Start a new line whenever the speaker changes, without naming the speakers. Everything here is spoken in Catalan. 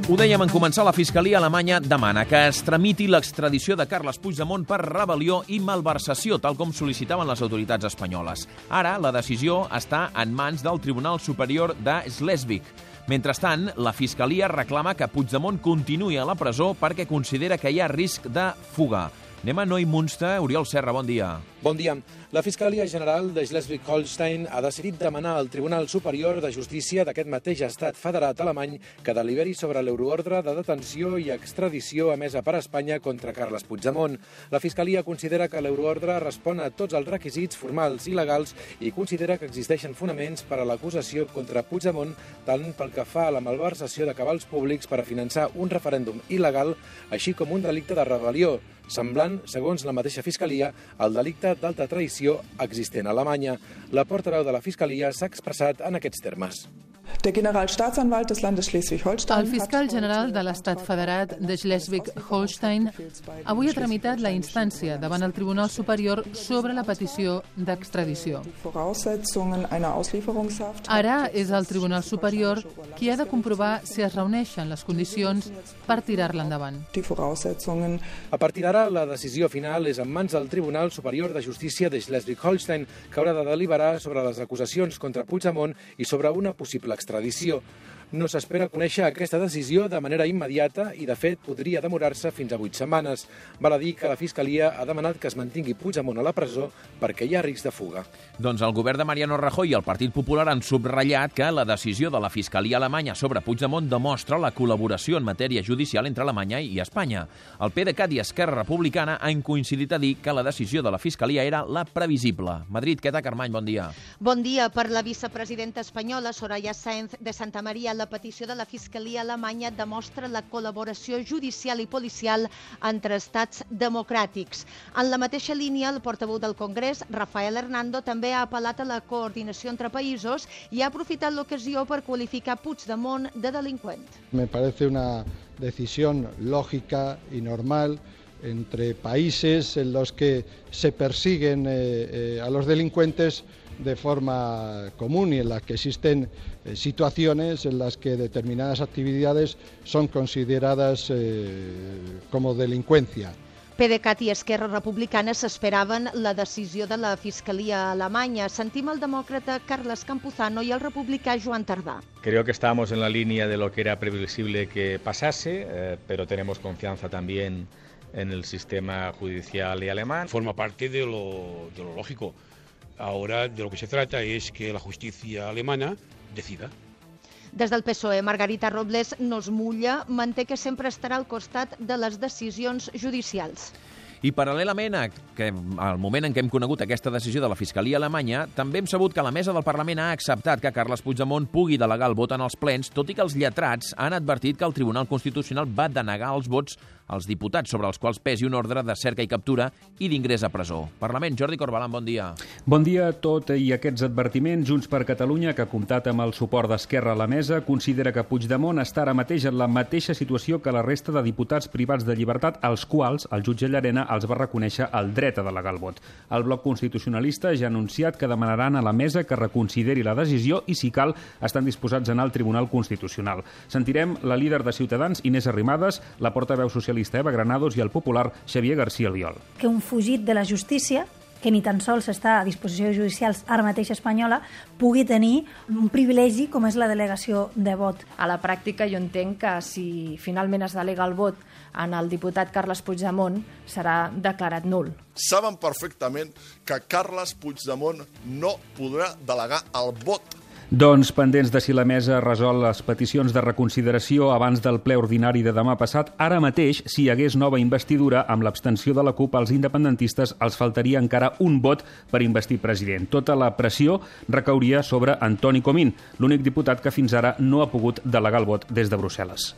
Ho dèiem en començar, la Fiscalia alemanya demana que es tramiti l'extradició de Carles Puigdemont per rebel·lió i malversació, tal com sol·licitaven les autoritats espanyoles. Ara, la decisió està en mans del Tribunal Superior de Schleswig. Mentrestant, la Fiscalia reclama que Puigdemont continuï a la presó perquè considera que hi ha risc de fuga. Anem a Neumünster. Oriol Serra, bon dia.
Bon dia. La Fiscalia General de Schleswig-Holstein ha decidit demanar al Tribunal Superior de Justícia d'aquest mateix estat federat alemany que deliberi sobre l'euroordre de detenció i extradició emesa per Espanya contra Carles Puigdemont. La Fiscalia considera que l'euroordre respon a tots els requisits formals i legals i considera que existeixen fonaments per a l'acusació contra Puigdemont tant pel que fa a la malversació de cabals públics per a finançar un referèndum il·legal, així com un delicte de rebel·lió, semblant, segons la mateixa Fiscalia, al delicte d'alta traïció existent a Alemanya. La portaveu de la Fiscalia s'ha expressat en aquests termes.
El fiscal general de l'Estat Federat de Schleswig-Holstein avui ha tramitat la instància davant el Tribunal Superior sobre la petició d'extradició. Ara és el Tribunal Superior qui ha de comprovar si es reuneixen les condicions per tirar-la endavant.
A partir d'ara, la decisió final és en mans del Tribunal Superior de Justícia de Schleswig-Holstein, que haurà de deliberar sobre les acusacions contra Puigdemont i sobre una possible extradició. No s'espera conèixer aquesta decisió de manera immediata i, de fet, podria demorar-se fins a 8 setmanes. Val a dir que la Fiscalia ha demanat que es mantingui Puigdemont a la presó perquè hi ha risc de fuga.
Doncs el govern de Mariano Rajoy i el Partit Popular han subratllat que la decisió de la Fiscalia alemanya sobre Puigdemont demostra la col·laboració en matèria judicial entre Alemanya i Espanya. El PDeCAT i Esquerra Republicana han coincidit a dir que la decisió de la Fiscalia era la previsible. Madrid, Queta Carmany, bon dia.
Bon dia. Per la vicepresidenta espanyola, Soraya Sáenz de Santamaría, la petició de la Fiscalia alemanya demostra la col·laboració judicial i policial entre estats democràtics. En la mateixa línia, el portaveu del Congrés, Rafael Hernando, també ha apel·lat a la coordinació entre països i ha aprofitat l'ocasió per qualificar Puigdemont de delinqüent.
Me parece una decisión lógica y normal entre países en los que se persiguen a los delincuentes de forma común y en las que existen situaciones en las que determinadas actividades son consideradas como delincuencia.
PDeCAT i Esquerra Republicana s'esperaven la decisió de la Fiscalia alemanya. Sentim el demòcrata Carles Campuzano i el republicà Joan Tardà.
Creo que estábamos en la línea de lo que era previsible que pasase, pero tenemos confianza también en el sistema judicial y alemán.
Forma parte de lo lógico. Ahora de lo que se trata es que la justicia alemana decida.
Des del PSOE, Margarita Robles no es mulla, manté que sempre estarà al costat de les decisions judicials.
I paral·lelament al moment en què hem conegut aquesta decisió de la Fiscalia alemanya, també hem sabut que la mesa del Parlament ha acceptat que Carles Puigdemont pugui delegar el vot en els plens, tot i que els lletrats han advertit que el Tribunal Constitucional va denegar els vots als diputats sobre els quals pesi un ordre de cerca i captura i d'ingrés a presó. Parlament, Jordi Corbalan, bon dia.
Bon dia. Tot i aquests advertiments, Junts per Catalunya, que ha comptat amb el suport d'Esquerra a la mesa, considera que Puigdemont està ara mateix en la mateixa situació que la resta de diputats privats de llibertat, als quals el jutge Llarena els va reconèixer el dret a delegar el vot. El bloc constitucionalista ja ha anunciat que demanaran a la mesa que reconsideri la decisió i, si cal, estan disposats a anar al Tribunal Constitucional. Sentirem la líder de Ciutadans, Inés Arrimadas, la portaveu socialista Eva Granados i el popular Xavier García Albiol.
Que un fugit de la justícia, que ni tan sols està a disposició judicials ara mateix espanyola, pugui tenir un privilegi com és la delegació de vot.
A la pràctica jo entenc que si finalment es delega el vot en el diputat Carles Puigdemont serà declarat nul.
Saben perfectament que Carles Puigdemont no podrà delegar el vot.
Doncs pendents de si la mesa resol les peticions de reconsideració abans del ple ordinari de demà passat, ara mateix, si hi hagués nova investidura amb l'abstenció de la CUP, als independentistes els faltaria encara un vot per investir president. Tota la pressió recauria sobre Antoni Comín, l'únic diputat que fins ara no ha pogut delegar el vot des de Brussel·les.